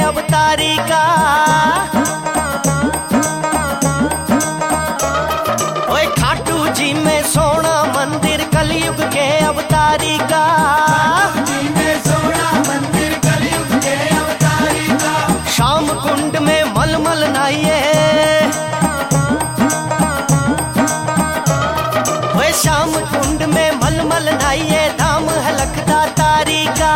अवतारी का। ओए खाटू जी में सोना मंदिर कलयुग के अवतारी का। श्याम कुंड में मलमल नहाइए, ओए श्याम कुंड में मलमल नहाइए, धाम है लखदातारी का।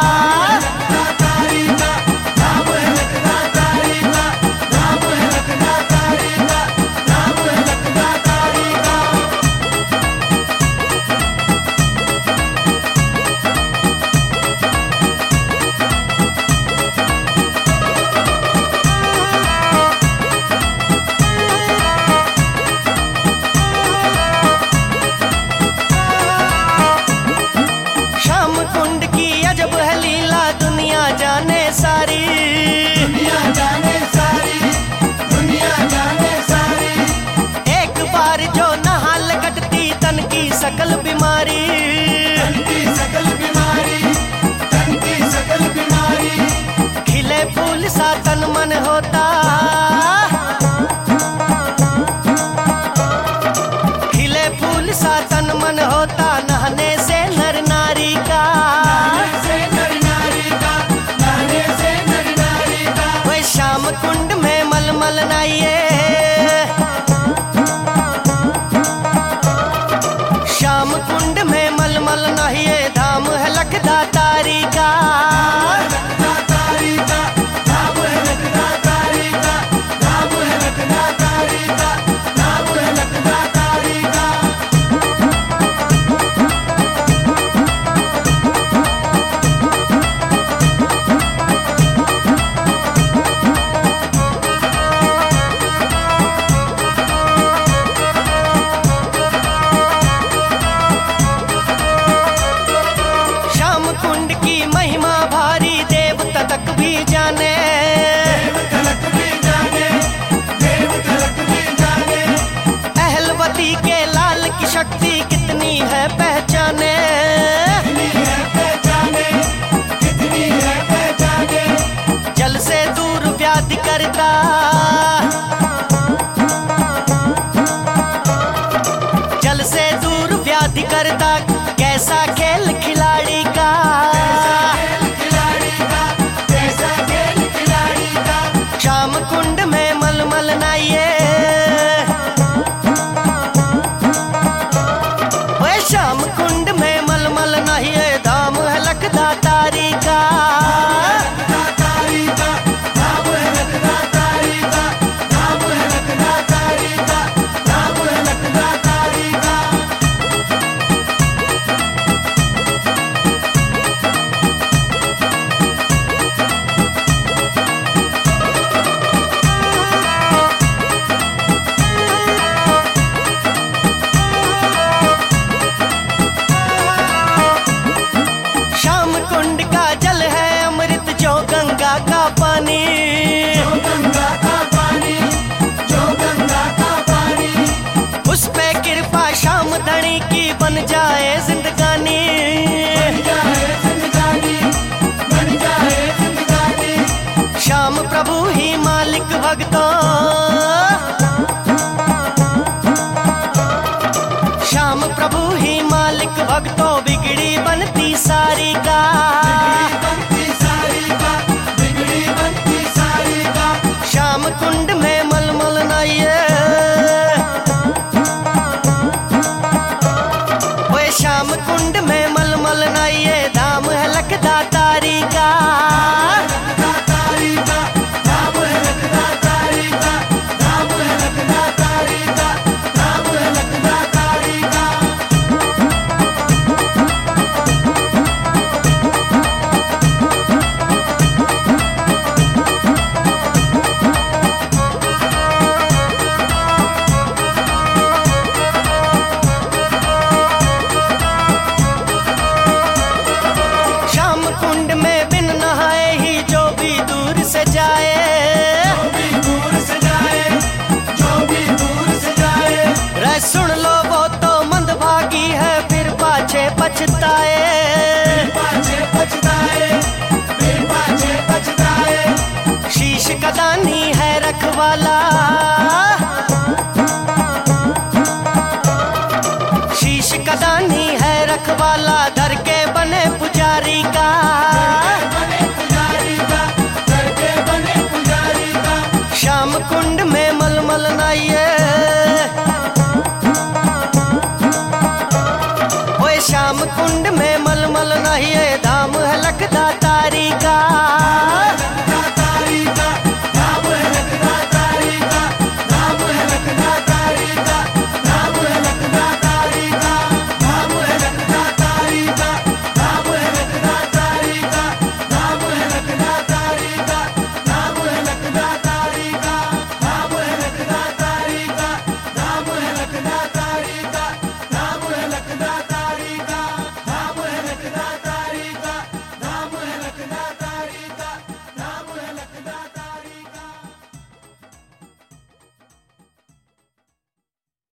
कुंड की अजब है लीला दुनिया जाने सारी, दुनिया जाने सारी, दुनिया जाने सारी। एक बार जो नहा लगटती तन की सकल बीमारी, तन की सकल बीमारी, तन की सकल बीमारी। खिले फूल सा तन मन होता, खिले फूल सा तन मन होता, नहाने से नर नारी का। श्याम कुंड में मलमल नहाइए, श्याम कुंड में मलमल नहाइए, धाम है लखदातारी का। कुंड की महिमा भारी देवता तक भी जाने, देवता भी जाने, देवता भी जाने। अहलवती के लाल की शक्ति कितनी है पहचाने, कितनी है पहचाने, कितनी है पहचाने। जल से दूर व्याधि करता, जल से दूर व्याधि करता, कैसा खेल खिलाड़ी का। श्याम कुंड में मलमल नहाइए, ओए श्याम कुंड में मलमल नहाइए, धाम है लखदातारी का। कुंड का जल है अमृत जो गंगा का पानी, जो गंगा का पानी, जो गंगा का पानी। उस पे कृपा श्याम धनी की बन जाए जिंदगानी, बन जाए जिंदगानी, बन जाए जिंदगानी। श्याम प्रभु ही मालिक भक्तों, श्याम प्रभु ही मालिक भक्तों, बिगड़ी बनती सारी का। श्याम कुंड में मलमल नहाइए, ओए श्याम कुंड में मलमल नहाइए, धाम है लखदातारी का। कुंड में बिन नहा रखवाला, शीश का दानी है रखवाला, दर के बने पुजारी का। श्याम कुंड में मलमल नाइए, ओए श्याम कुंड में मलमल नाइए, धाम है लखदा तारी का।